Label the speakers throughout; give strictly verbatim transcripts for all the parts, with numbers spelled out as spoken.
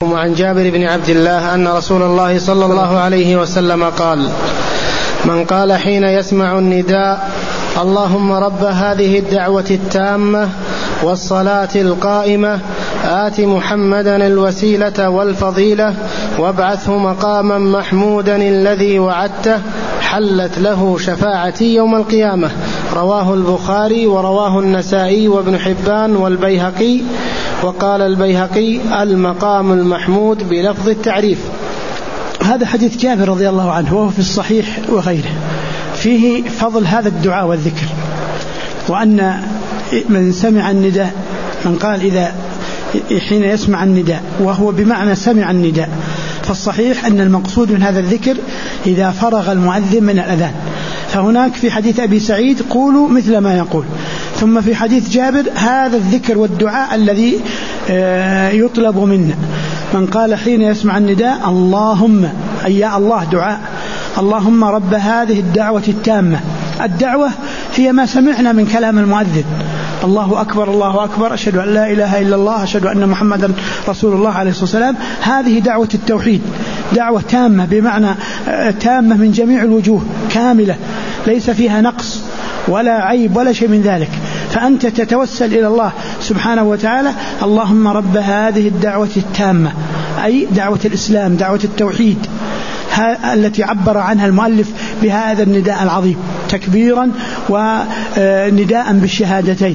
Speaker 1: وعن جابر بن عبد الله أن رسول الله صلى الله عليه وسلم قال: من قال حين يسمع النداء: اللهم رب هذه الدعوة التامة والصلاة القائمة آت محمدا الوسيلة والفضيلة وابعثه مقاما محمودا الذي وعدته، حلت له شفاعتي يوم القيامة. رواه البخاري ورواه النسائي وابن حبان والبيهقي. وقال البيهقي: المقام المحمود بلفظ التعريف.
Speaker 2: هذا حديث جابر رضي الله عنه وهو في الصحيح وغيره، فيه فضل هذا الدعاء والذكر، وأن من سمع النداء، من قال إذا حين يسمع النداء وهو بمعنى سمع النداء، فالصحيح أن المقصود من هذا الذكر إذا فرغ المؤذن من الأذان. فهناك في حديث أبي سعيد: قولوا مثل ما يقول. ثم في حديث جابر هذا الذكر والدعاء الذي يطلب منا. من قال حين يسمع النداء: اللهم، أي يا الله، دعاء اللهم رب هذه الدعوة التامة. الدعوة هي ما سمعنا من كلام المؤذن: الله أكبر الله أكبر، أشهد أن لا إله إلا الله، أشهد أن محمدا رسول الله عليه الصلاة والسلام. هذه دعوة التوحيد، دعوة تامة بمعنى تامة من جميع الوجوه، كاملة ليس فيها نقص ولا عيب ولا شيء من ذلك. فأنت تتوسل إلى الله سبحانه وتعالى: اللهم رب هذه الدعوة التامة، أي دعوة الإسلام، دعوة التوحيد، التي عبر عنها المؤلف بهذا النداء العظيم تكبيرا ونداء بالشهادتين.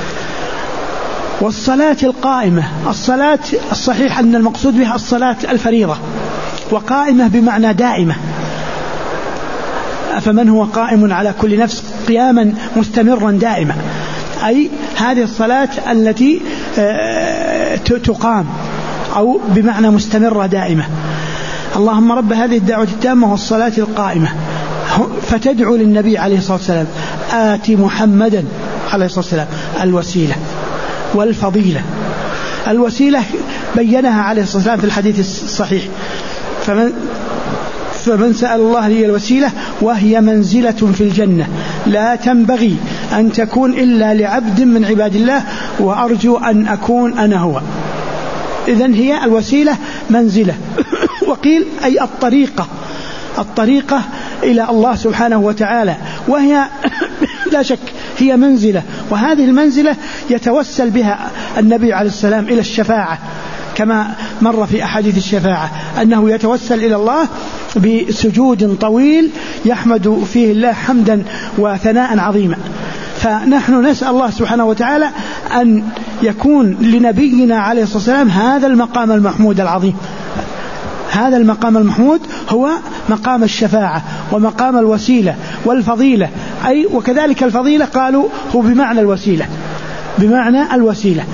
Speaker 2: والصلاة القائمة، الصلاة الصحيح أن المقصود بها الصلاة الفريضة، وقائمة بمعنى دائمة. فمن هو قائم على كل نفس قياما مستمرا دائما، أي هذه الصلاة التي تقام، أو بمعنى مستمرة دائمة. اللهم رب هذه الدعوة التامة والصلاة القائمة، فتدعو للنبي عليه الصلاة والسلام: آت محمدا عليه الصلاة والسلام الوسيلة والفضيلة. الوسيلة بينها عليه الصلاة والسلام في الحديث الصحيح: فمن فمن سأل الله لي الوسيلة وهي منزلة في الجنة لا تنبغي أن تكون إلا لعبد من عباد الله، وأرجو أن أكون أنا هو. إذن هي الوسيلة منزلة. وقيل أي الطريقة، الطريقة إلى الله سبحانه وتعالى، وهي لا شك هي منزلة، وهذه المنزلة يتوسل بها النبي عليه السلام إلى الشفاعة، كما مر في أحاديث الشفاعة أنه يتوسل إلى الله بسجود طويل يحمد فيه الله حمدا وثناء عظيما. فنحن نسأل الله سبحانه وتعالى أن يكون لنبينا عليه الصلاة والسلام هذا المقام المحمود العظيم. هذا المقام المحمود هو مقام الشفاعة ومقام الوسيلة والفضيلة، أي وكذلك الفضيلة قالوا هو بمعنى الوسيلة، بمعنى الوسيلة.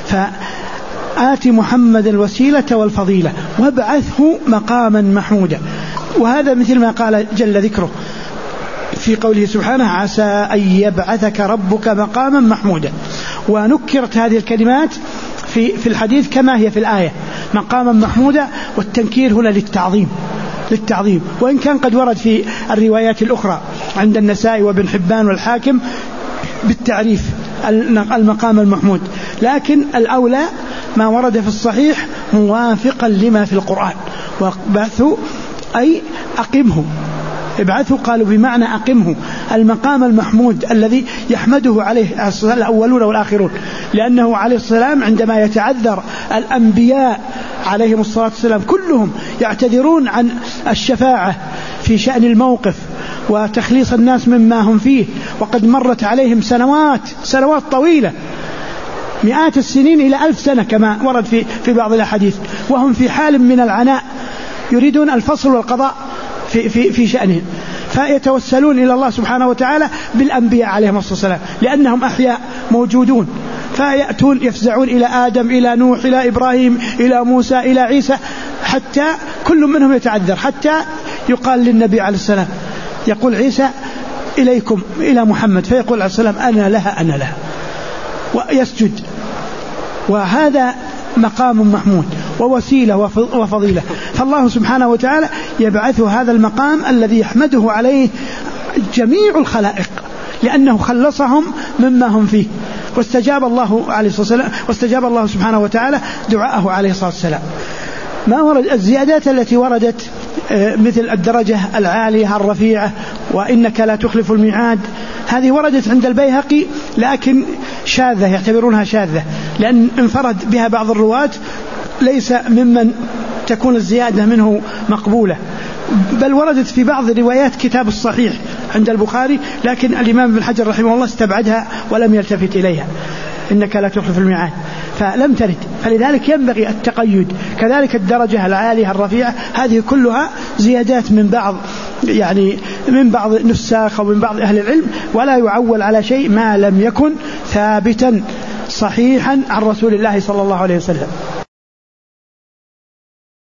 Speaker 2: فآت محمد الوسيلة والفضيلة وابعثه مقاما محمودا. وهذا مثل ما قال جل ذكره في قوله سبحانه: عسى أن يبعثك ربك مقاما محمودا. ونكرت هذه الكلمات في في الحديث كما هي في الآية: مقاما محمودا، والتنكير هنا للتعظيم، للتعظيم. وإن كان قد ورد في الروايات الأخرى عند النسائي وابن حبان والحاكم بالتعريف المقام المحمود، لكن الأولى ما ورد في الصحيح موافقا لما في القرآن. وابعثه أي أقمه، ابعثه قالوا بمعنى أقمه، المقام المحمود الذي يحمده عليه الأولون والآخرون، لأنه عليه السلام عندما يتعذر الأنبياء عليهم الصلاة والسلام كلهم يعتذرون عن الشفاعة في شأن الموقف وتخليص الناس مما هم فيه، وقد مرت عليهم سنوات سنوات طويلة، مئات السنين إلى ألف سنة كما ورد في في بعض الأحاديث، وهم في حال من العناء يريدون الفصل والقضاء في في في شأنهم، فيتوسلون إلى الله سبحانه وتعالى بالأنبياء عليهم الصلاة والسلام لأنهم أحياء موجودون، فيأتون يفزعون إلى آدم، إلى نوح، إلى إبراهيم، إلى موسى، إلى عيسى، حتى كل منهم يتعذر، حتى يقال للنبي عليه السلام، يقول عيسى: إليكم إلى محمد، فيقول عليه السلام: أنا لها أنا لها، ويسجد. وهذا مقام محمود ووسيلة وفضيلة. فالله سبحانه وتعالى يبعث هذا المقام الذي يحمده عليه جميع الخلائق لأنه خلصهم مما هم فيه، واستجاب الله عليه الصلاة والسلام، واستجاب الله سبحانه وتعالى دعاءه عليه الصلاة والسلام. ما ورد الزيادات التي وردت مثل الدرجة العالية الرفيعة وإنك لا تخلف الميعاد، هذه وردت عند البيهقي لكن شاذة، يعتبرونها شاذة لأن انفرد بها بعض الرواة ليس ممن تكون الزيادة منه مقبولة، بل وردت في بعض روايات كتاب الصحيح عند البخاري، لكن الإمام ابن حجر رحمه الله استبعدها ولم يلتفت إليها، إنك لا تخلف الميعاد، فلم ترد. فلذلك ينبغي التقيد. كذلك الدرجة العالية الرفيعة هذه كلها زيادات من بعض يعني من بعض نساخ أو من بعض أهل العلم، ولا يعول على شيء ما لم يكن ثابتا صحيحا عن رسول الله صلى الله عليه وسلم.